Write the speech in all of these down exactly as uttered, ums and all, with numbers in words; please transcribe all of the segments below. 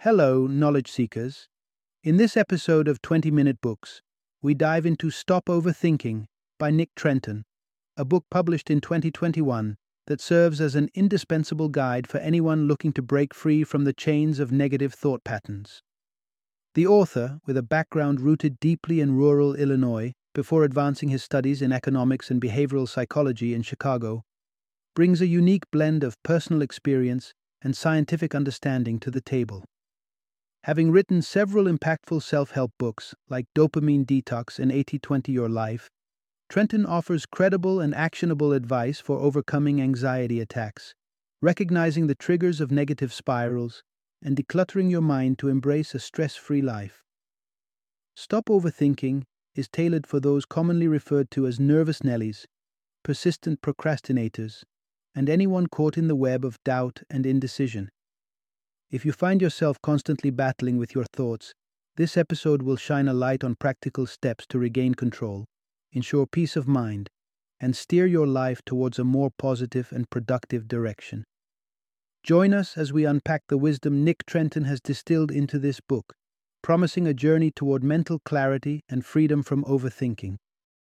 Hello, knowledge seekers. In this episode of twenty minute Books, we dive into Stop Overthinking by Nick Trenton, a book published in twenty twenty-one that serves as an indispensable guide for anyone looking to break free from the chains of negative thought patterns. The author, with a background rooted deeply in rural Illinois before advancing his studies in economics and behavioral psychology in Chicago, brings a unique blend of personal experience and scientific understanding to the table. Having written several impactful self-help books like Dopamine Detox and eighty twenty Your Life, Trenton offers credible and actionable advice for overcoming anxiety attacks, recognizing the triggers of negative spirals, and decluttering your mind to embrace a stress-free life. Stop Overthinking is tailored for those commonly referred to as nervous Nellies, persistent procrastinators, and anyone caught in the web of doubt and indecision. If you find yourself constantly battling with your thoughts, this episode will shine a light on practical steps to regain control, ensure peace of mind, and steer your life towards a more positive and productive direction. Join us as we unpack the wisdom Nick Trenton has distilled into this book, promising a journey toward mental clarity and freedom from overthinking.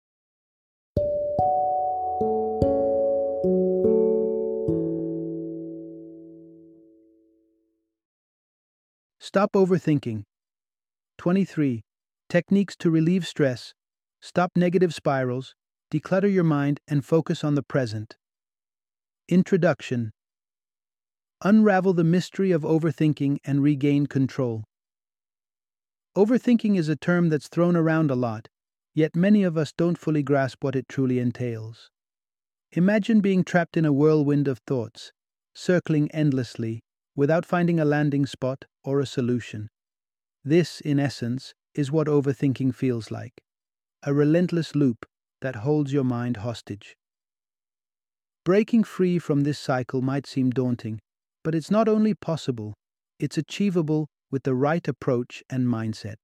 Stop Overthinking. twenty-three. Techniques to relieve stress, stop negative spirals, declutter your mind, and focus on the present. Introduction. Unravel the mystery of overthinking and regain control. Overthinking is a term that's thrown around a lot, yet many of us don't fully grasp what it truly entails. Imagine being trapped in a whirlwind of thoughts, circling endlessly, without finding a landing spot or a solution. This, in essence, is what overthinking feels like. A relentless loop that holds your mind hostage. Breaking free from this cycle might seem daunting, but it's not only possible, it's achievable with the right approach and mindset.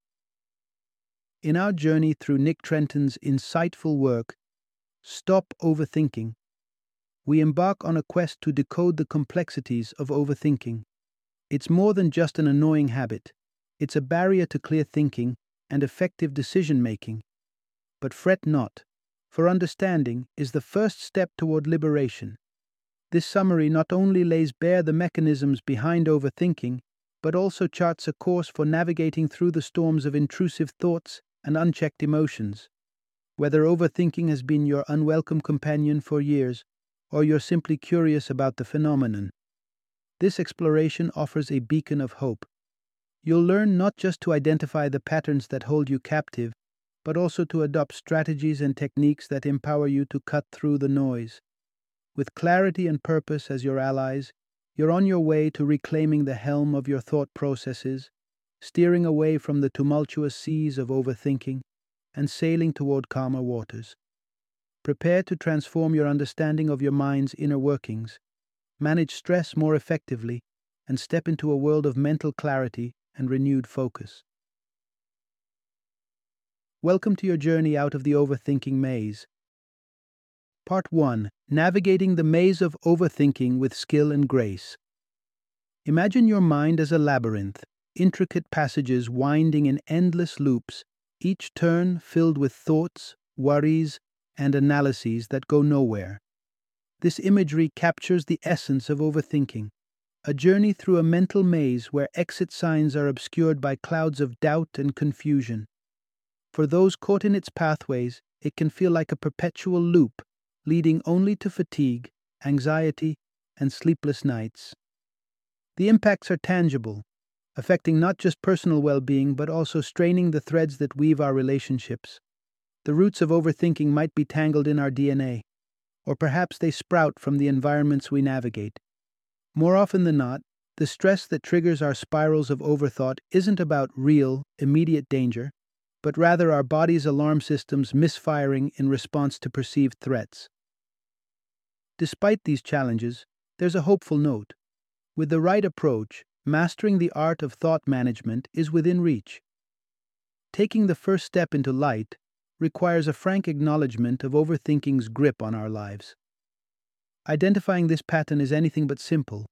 In our journey through Nick Trenton's insightful work, Stop Overthinking, we embark on a quest to decode the complexities of overthinking. It's more than just an annoying habit. It's a barrier to clear thinking and effective decision-making. But fret not, for understanding is the first step toward liberation. This summary not only lays bare the mechanisms behind overthinking, but also charts a course for navigating through the storms of intrusive thoughts and unchecked emotions. Whether overthinking has been your unwelcome companion for years, or you're simply curious about the phenomenon, this exploration offers a beacon of hope. You'll learn not just to identify the patterns that hold you captive, but also to adopt strategies and techniques that empower you to cut through the noise. With clarity and purpose as your allies, you're on your way to reclaiming the helm of your thought processes, steering away from the tumultuous seas of overthinking, and sailing toward calmer waters. Prepare to transform your understanding of your mind's inner workings, manage stress more effectively, and step into a world of mental clarity and renewed focus. Welcome to your journey out of the overthinking maze. Part one. Navigating the maze of overthinking with skill and grace. Imagine your mind as a labyrinth, intricate passages winding in endless loops, each turn filled with thoughts, worries, and analyses that go nowhere. This imagery captures the essence of overthinking, a journey through a mental maze where exit signs are obscured by clouds of doubt and confusion. For those caught in its pathways, it can feel like a perpetual loop, leading only to fatigue, anxiety, and sleepless nights. The impacts are tangible, affecting not just personal well-being but also straining the threads that weave our relationships. The roots of overthinking might be tangled in our D N A, or perhaps they sprout from the environments we navigate. More often than not, the stress that triggers our spirals of overthought isn't about real, immediate danger, but rather our body's alarm systems misfiring in response to perceived threats. Despite these challenges, there's a hopeful note. With the right approach, mastering the art of thought management is within reach. Taking the first step into light requires a frank acknowledgement of overthinking's grip on our lives. Identifying this pattern is anything but simple,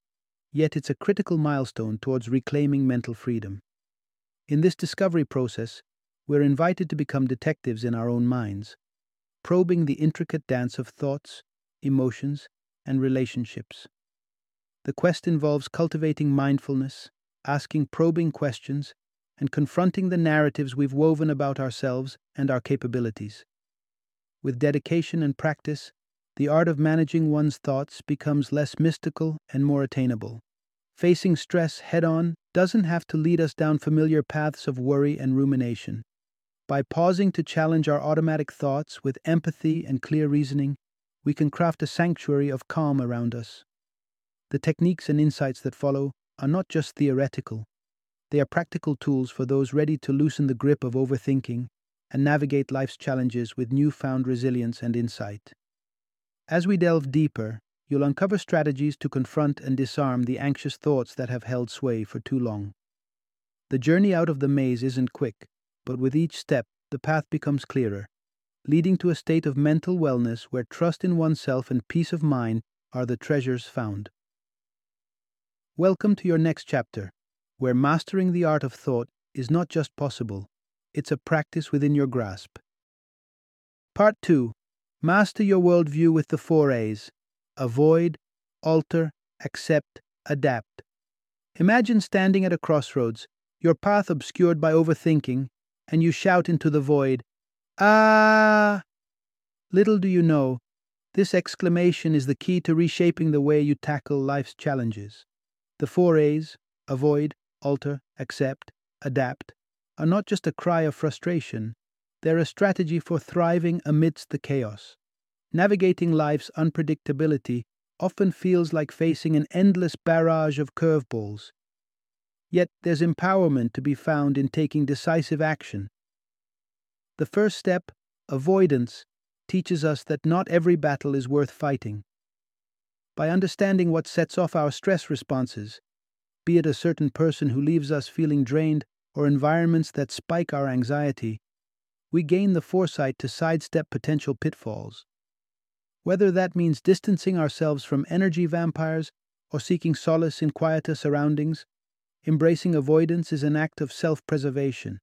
yet it's a critical milestone towards reclaiming mental freedom. In this discovery process, we're invited to become detectives in our own minds, probing the intricate dance of thoughts, emotions, and relationships. The quest involves cultivating mindfulness, asking probing questions, and confronting the narratives we've woven about ourselves and our capabilities. With dedication and practice, the art of managing one's thoughts becomes less mystical and more attainable. Facing stress head-on doesn't have to lead us down familiar paths of worry and rumination. By pausing to challenge our automatic thoughts with empathy and clear reasoning, we can craft a sanctuary of calm around us. The techniques and insights that follow are not just theoretical. They are practical tools for those ready to loosen the grip of overthinking and navigate life's challenges with newfound resilience and insight. As we delve deeper, you'll uncover strategies to confront and disarm the anxious thoughts that have held sway for too long. The journey out of the maze isn't quick, but with each step, the path becomes clearer, leading to a state of mental wellness where trust in oneself and peace of mind are the treasures found. Welcome to your next chapter, where mastering the art of thought is not just possible, it's a practice within your grasp. Part two. Master your worldview with the four A's. Avoid, alter, accept, adapt. Imagine standing at a crossroads, your path obscured by overthinking, and you shout into the void, "Ah!" Little do you know, this exclamation is the key to reshaping the way you tackle life's challenges. The four A's, avoid, alter, accept, adapt, are not just a cry of frustration, they're a strategy for thriving amidst the chaos. Navigating life's unpredictability often feels like facing an endless barrage of curveballs. Yet there's empowerment to be found in taking decisive action. The first step, avoidance, teaches us that not every battle is worth fighting. By understanding what sets off our stress responses, be it a certain person who leaves us feeling drained or environments that spike our anxiety, we gain the foresight to sidestep potential pitfalls. Whether that means distancing ourselves from energy vampires or seeking solace in quieter surroundings, embracing avoidance is an act of self-preservation.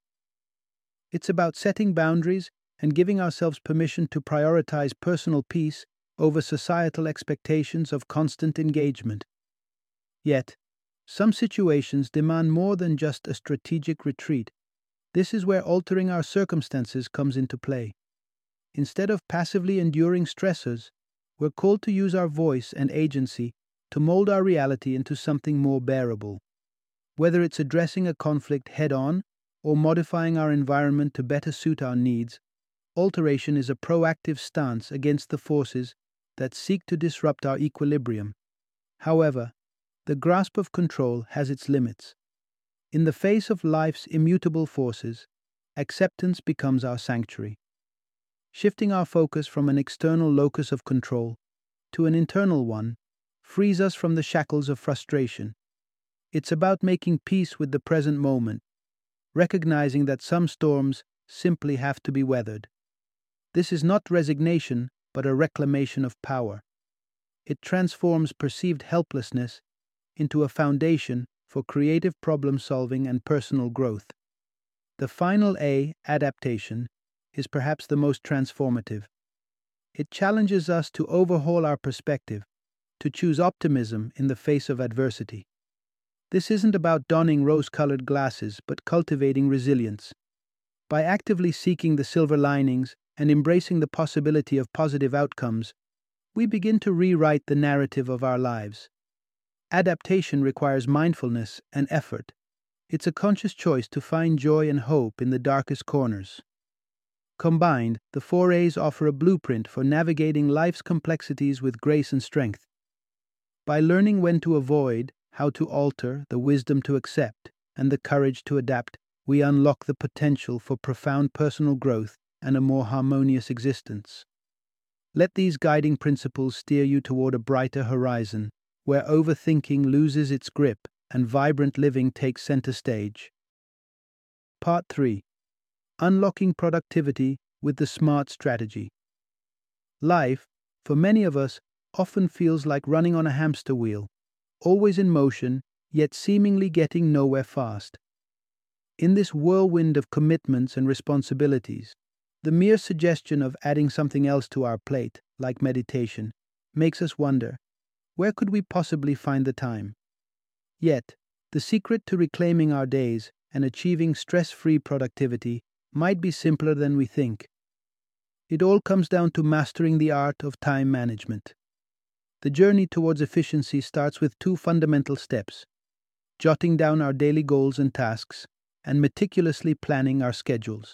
It's about setting boundaries and giving ourselves permission to prioritize personal peace over societal expectations of constant engagement. Yet, some situations demand more than just a strategic retreat. This is where altering our circumstances comes into play. Instead of passively enduring stressors, we're called to use our voice and agency to mold our reality into something more bearable. Whether it's addressing a conflict head-on or modifying our environment to better suit our needs, alteration is a proactive stance against the forces that seek to disrupt our equilibrium. However, the grasp of control has its limits. In the face of life's immutable forces, acceptance becomes our sanctuary. Shifting our focus from an external locus of control to an internal one frees us from the shackles of frustration. It's about making peace with the present moment, recognizing that some storms simply have to be weathered. This is not resignation, but a reclamation of power. It transforms perceived helplessness into a foundation for creative problem-solving and personal growth. The final A, adaptation, is perhaps the most transformative. It challenges us to overhaul our perspective, to choose optimism in the face of adversity. This isn't about donning rose-colored glasses, but cultivating resilience. By actively seeking the silver linings and embracing the possibility of positive outcomes, we begin to rewrite the narrative of our lives. Adaptation requires mindfulness and effort. It's a conscious choice to find joy and hope in the darkest corners. Combined, the four A's offer a blueprint for navigating life's complexities with grace and strength. By learning when to avoid, how to alter, the wisdom to accept, and the courage to adapt, we unlock the potential for profound personal growth and a more harmonious existence. Let these guiding principles steer you toward a brighter horizon, where overthinking loses its grip and vibrant living takes center stage. Part three. Unlocking productivity with the SMART strategy. Life, for many of us, often feels like running on a hamster wheel. always in motion, yet seemingly getting nowhere fast. In this whirlwind of commitments and responsibilities, the mere suggestion of adding something else to our plate, like meditation, makes us wonder, where could we possibly find the time? Yet, the secret to reclaiming our days and achieving stress-free productivity might be simpler than we think. It all comes down to mastering the art of time management. The journey towards efficiency starts with two fundamental steps: jotting down our daily goals and tasks, and meticulously planning our schedules.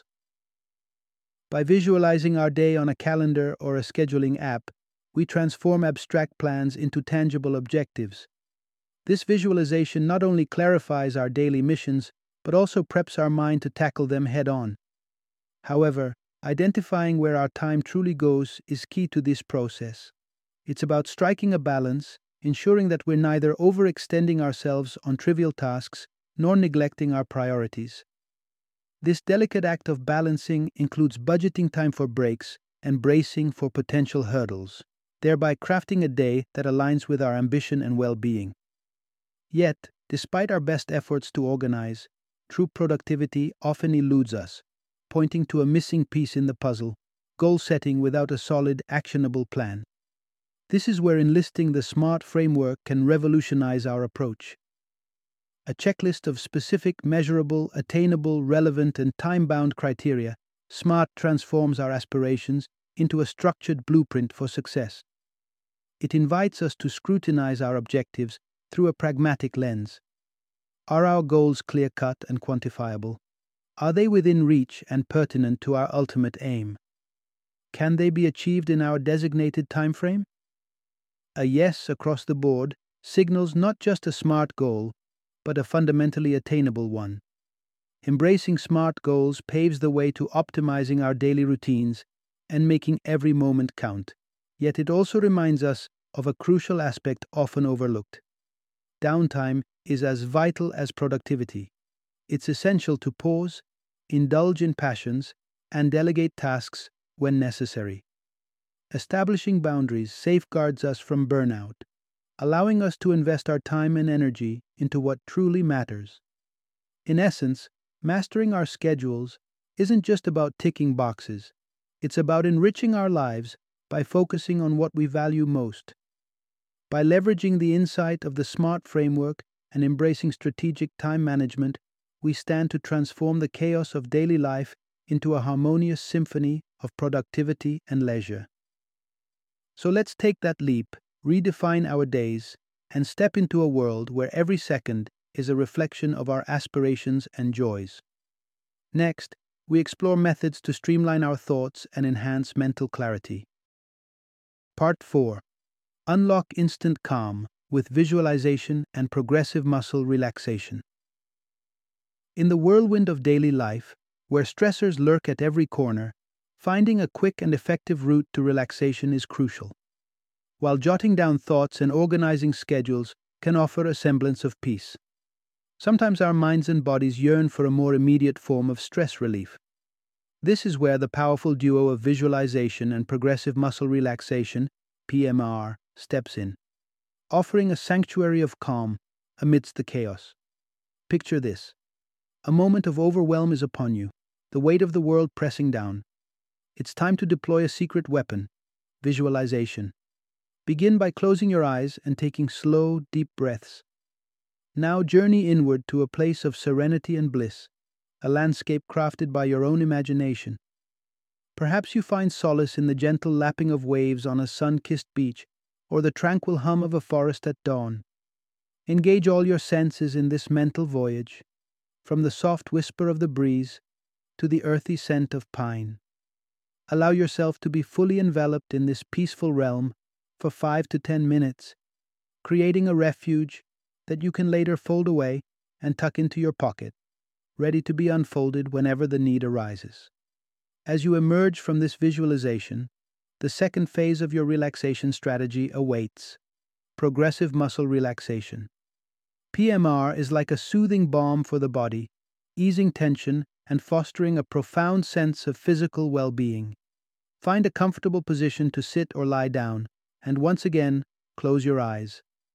By visualizing our day on a calendar or a scheduling app, we transform abstract plans into tangible objectives. This visualization not only clarifies our daily missions, but also preps our mind to tackle them head-on. However, identifying where our time truly goes is key to this process. It's about striking a balance, ensuring that we're neither overextending ourselves on trivial tasks nor neglecting our priorities. This delicate act of balancing includes budgeting time for breaks and bracing for potential hurdles, thereby crafting a day that aligns with our ambition and well-being. Yet, despite our best efforts to organize, true productivity often eludes us, pointing to a missing piece in the puzzle: goal setting without a solid, actionable plan. This is where enlisting the SMART framework can revolutionize our approach. A checklist of specific, measurable, attainable, relevant, and time-bound criteria, SMART transforms our aspirations into a structured blueprint for success. It invites us to scrutinize our objectives through a pragmatic lens. Are our goals clear-cut and quantifiable? Are they within reach and pertinent to our ultimate aim? Can they be achieved in our designated time frame? A yes across the board signals not just a SMART goal, but a fundamentally attainable one. Embracing SMART goals paves the way to optimizing our daily routines and making every moment count. Yet it also reminds us of a crucial aspect often overlooked. Downtime is as vital as productivity. It's essential to pause, indulge in passions, and delegate tasks when necessary. Establishing boundaries safeguards us from burnout, allowing us to invest our time and energy into what truly matters. In essence, mastering our schedules isn't just about ticking boxes. It's about enriching our lives by focusing on what we value most. By leveraging the insight of the SMART framework and embracing strategic time management, we stand to transform the chaos of daily life into a harmonious symphony of productivity and leisure. So let's take that leap, redefine our days, and step into a world where every second is a reflection of our aspirations and joys. Next, we explore methods to streamline our thoughts and enhance mental clarity. Part four. Unlock instant calm with visualization and progressive muscle relaxation. In the whirlwind of daily life, where stressors lurk at every corner, finding a quick and effective route to relaxation is crucial. While jotting down thoughts and organizing schedules can offer a semblance of peace, sometimes our minds and bodies yearn for a more immediate form of stress relief. This is where the powerful duo of visualization and progressive muscle relaxation, P M R, steps in, offering a sanctuary of calm amidst the chaos. Picture this. A moment of overwhelm is upon you, the weight of the world pressing down. It's time to deploy a secret weapon: visualization. Begin by closing your eyes and taking slow, deep breaths. Now journey inward to a place of serenity and bliss, a landscape crafted by your own imagination. Perhaps you find solace in the gentle lapping of waves on a sun-kissed beach, or the tranquil hum of a forest at dawn. Engage all your senses in this mental voyage, from the soft whisper of the breeze to the earthy scent of pine. Allow yourself to be fully enveloped in this peaceful realm for five to ten minutes, creating a refuge that you can later fold away and tuck into your pocket, ready to be unfolded whenever the need arises. As you emerge from this visualization, the second phase of your relaxation strategy awaits: progressive muscle relaxation. P M R is like a soothing balm for the body, easing tension and fostering a profound sense of physical well-being. Find a comfortable position to sit or lie down, and once again, close your eyes.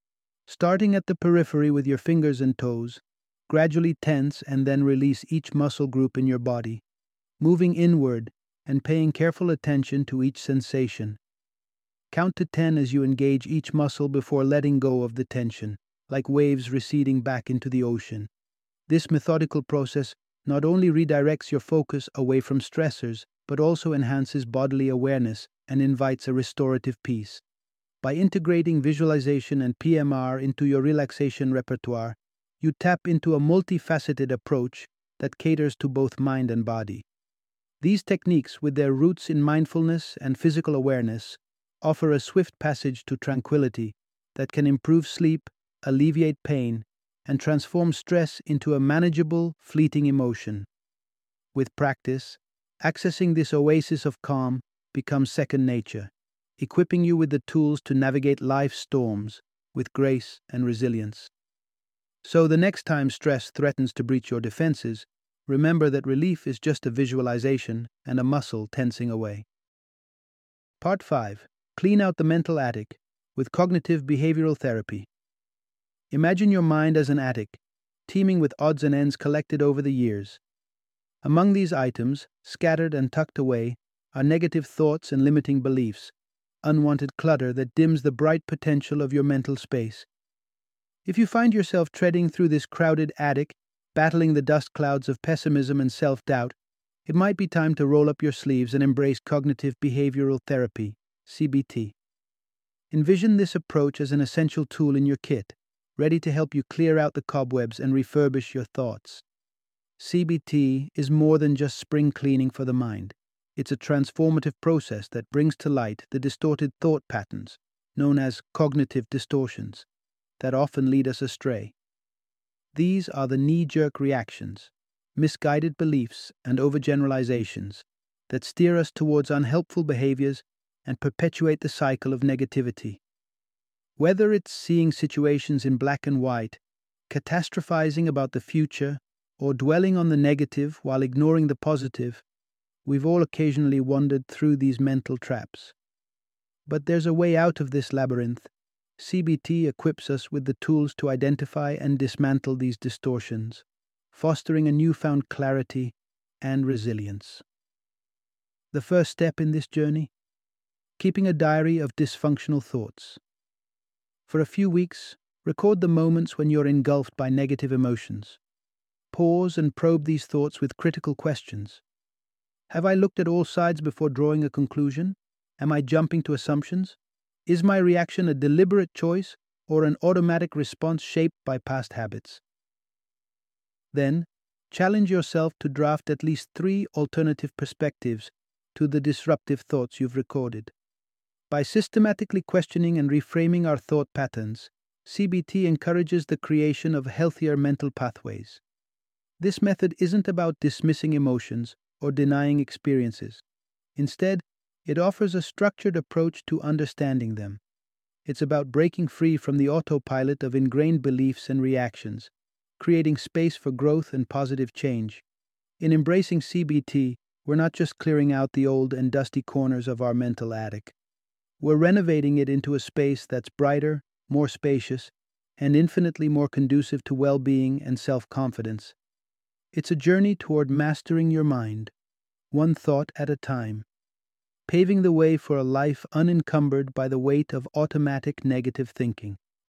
Starting at the periphery with your fingers and toes, gradually tense and then release each muscle group in your body, moving inward and paying careful attention to each sensation. Count to ten as you engage each muscle before letting go of the tension, like waves receding back into the ocean. This methodical process not only redirects your focus away from stressors, but also enhances bodily awareness and invites a restorative peace. By integrating visualization and P M R into your relaxation repertoire, you tap into a multifaceted approach that caters to both mind and body. These techniques, with their roots in mindfulness and physical awareness, offer a swift passage to tranquility that can improve sleep, alleviate pain, and transform stress into a manageable, fleeting emotion. With practice, accessing this oasis of calm becomes second nature, equipping you with the tools to navigate life's storms with grace and resilience. So the next time stress threatens to breach your defenses, remember that relief is just a visualization and a muscle tensing away. Part five. Clean out the mental attic with cognitive behavioral therapy. Imagine your mind as an attic, teeming with odds and ends collected over the years. Among these items, scattered and tucked away, are negative thoughts and limiting beliefs, unwanted clutter that dims the bright potential of your mental space. If you find yourself treading through this crowded attic, battling the dust clouds of pessimism and self-doubt, it might be time to roll up your sleeves and embrace cognitive behavioral therapy, C B T. Envision this approach as an essential tool in your kit, ready to help you clear out the cobwebs and refurbish your thoughts. C B T is more than just spring cleaning for the mind. It's a transformative process that brings to light the distorted thought patterns, known as cognitive distortions, that often lead us astray. These are the knee-jerk reactions, misguided beliefs, and overgeneralizations that steer us towards unhelpful behaviors and perpetuate the cycle of negativity. Whether it's seeing situations in black and white, catastrophizing about the future, or dwelling on the negative while ignoring the positive, we've all occasionally wandered through these mental traps. But there's a way out of this labyrinth. C B T equips us with the tools to identify and dismantle these distortions, fostering a newfound clarity and resilience. The first step in this journey? Keeping a diary of dysfunctional thoughts. For a few weeks, record the moments when you're engulfed by negative emotions. Pause and probe these thoughts with critical questions. Have I looked at all sides before drawing a conclusion? Am I jumping to assumptions? Is my reaction a deliberate choice or an automatic response shaped by past habits? Then, challenge yourself to draft at least three alternative perspectives to the disruptive thoughts you've recorded. By systematically questioning and reframing our thought patterns, C B T encourages the creation of healthier mental pathways. This method isn't about dismissing emotions or denying experiences. Instead, it offers a structured approach to understanding them. It's about breaking free from the autopilot of ingrained beliefs and reactions, creating space for growth and positive change. In embracing C B T, we're not just clearing out the old and dusty corners of our mental attic. We're renovating it into a space that's brighter, more spacious, and infinitely more conducive to well-being and self-confidence. It's a journey toward mastering your mind, one thought at a time, paving the way for a life unencumbered by the weight of automatic negative thinking.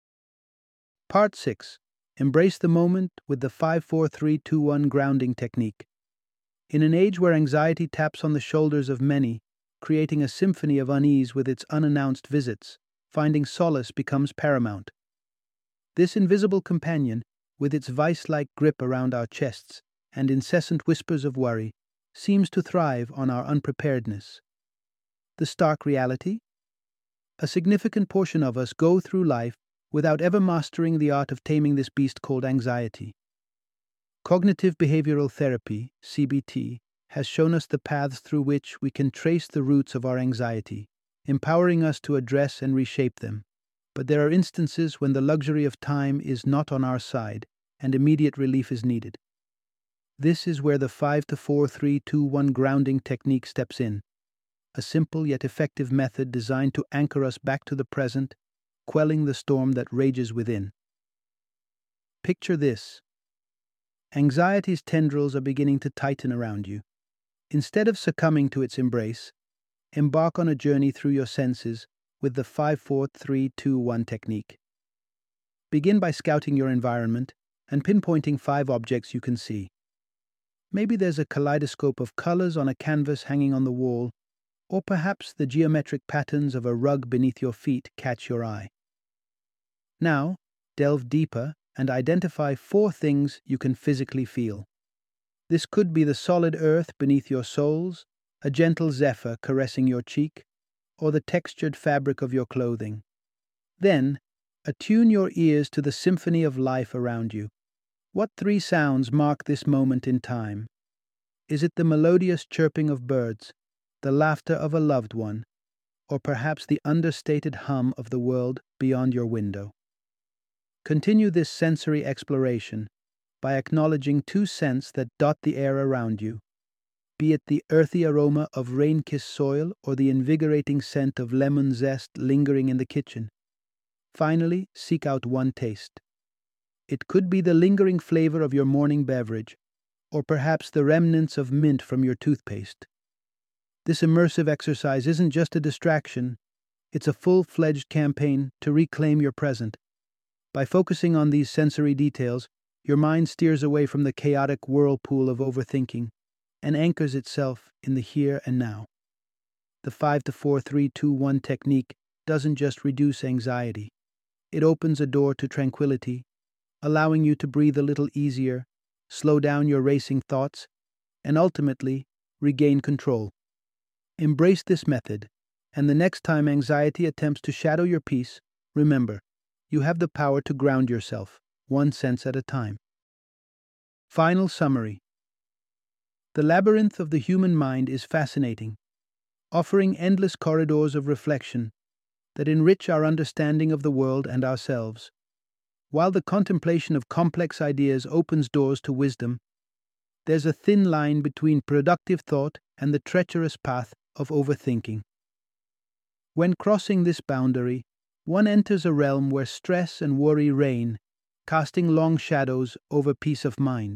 Part six. Embrace the moment with the five four three two one grounding technique. In an age where anxiety taps on the shoulders of many, creating a symphony of unease with its unannounced visits, finding solace becomes paramount. This invisible companion, with its vice-like grip around our chests and incessant whispers of worry, seems to thrive on our unpreparedness. The stark reality? A significant portion of us go through life without ever mastering the art of taming this beast called anxiety. Cognitive behavioral therapy, C B T, has shown us the paths through which we can trace the roots of our anxiety, empowering us to address and reshape them. But there are instances when the luxury of time is not on our side, and immediate relief is needed. This is where the five four three two one grounding technique steps in, a simple yet effective method designed to anchor us back to the present, quelling the storm that rages within. Picture this. Anxiety's tendrils are beginning to tighten around you. Instead of succumbing to its embrace, embark on a journey through your senses with the five four three two one technique. Begin by scouting your environment and pinpointing five objects you can see. Maybe there's a kaleidoscope of colors on a canvas hanging on the wall, or perhaps the geometric patterns of a rug beneath your feet catch your eye. Now, delve deeper and identify four things you can physically feel. This could be the solid earth beneath your soles, a gentle zephyr caressing your cheek, or the textured fabric of your clothing. Then, attune your ears to the symphony of life around you. What three sounds mark this moment in time? Is it the melodious chirping of birds, the laughter of a loved one, or perhaps the understated hum of the world beyond your window? Continue this sensory exploration by acknowledging two scents that dot the air around you, be it the earthy aroma of rain-kissed soil or the invigorating scent of lemon zest lingering in the kitchen. Finally, seek out one taste. It could be the lingering flavor of your morning beverage, or perhaps the remnants of mint from your toothpaste. This immersive exercise isn't just a distraction, it's a full-fledged campaign to reclaim your present. By focusing on these sensory details, your mind steers away from the chaotic whirlpool of overthinking and anchors itself in the here and now. The five to four three two one technique doesn't just reduce anxiety. It opens a door to tranquility, allowing you to breathe a little easier, slow down your racing thoughts, and ultimately regain control. Embrace this method, and the next time anxiety attempts to shadow your peace, remember, you have the power to ground yourself, one sense at a time. Final summary. The labyrinth of the human mind is fascinating, offering endless corridors of reflection that enrich our understanding of the world and ourselves. While the contemplation of complex ideas opens doors to wisdom, there's a thin line between productive thought and the treacherous path of overthinking. When crossing this boundary, one enters a realm where stress and worry reign, casting long shadows over peace of mind.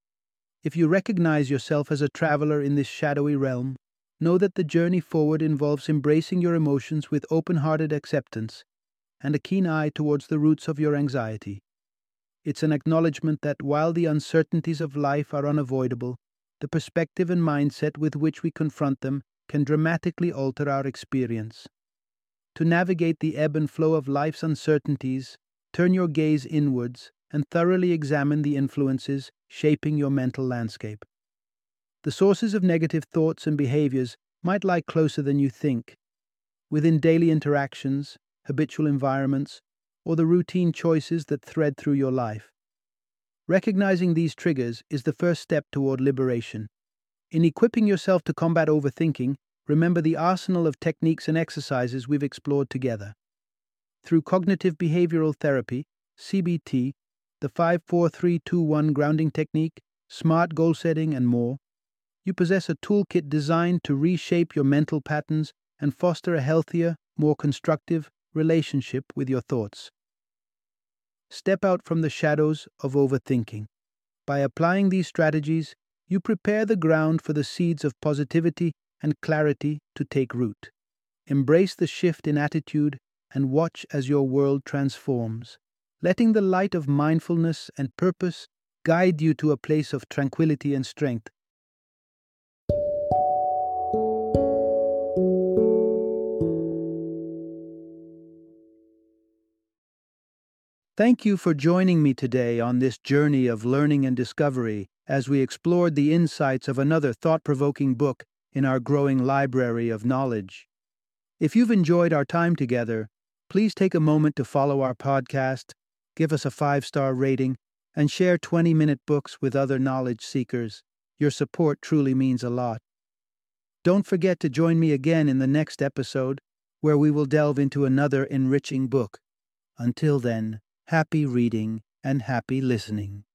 If you recognize yourself as a traveler in this shadowy realm, know that the journey forward involves embracing your emotions with open-hearted acceptance and a keen eye towards the roots of your anxiety. It's an acknowledgement that while the uncertainties of life are unavoidable, the perspective and mindset with which we confront them can dramatically alter our experience. To navigate the ebb and flow of life's uncertainties, turn your gaze inwards and thoroughly examine the influences shaping your mental landscape. The sources of negative thoughts and behaviors might lie closer than you think, within daily interactions, habitual environments, or the routine choices that thread through your life. Recognizing these triggers is the first step toward liberation. In equipping yourself to combat overthinking, remember the arsenal of techniques and exercises we've explored together. Through cognitive behavioral therapy, C B T, the five four three two one grounding technique, smart goal setting, and more, you possess a toolkit designed to reshape your mental patterns and foster a healthier, more constructive relationship with your thoughts. Step out from the shadows of overthinking. By applying these strategies, you prepare the ground for the seeds of positivity and clarity to take root. Embrace the shift in attitude and watch as your world transforms, letting the light of mindfulness and purpose guide you to a place of tranquility and strength. Thank you for joining me today on this journey of learning and discovery as we explored the insights of another thought-provoking book in our growing library of knowledge. If you've enjoyed our time together, please take a moment to follow our podcast, give us a five-star rating, and share twenty-minute books with other knowledge seekers. Your support truly means a lot. Don't forget to join me again in the next episode, where we will delve into another enriching book. Until then, happy reading and happy listening.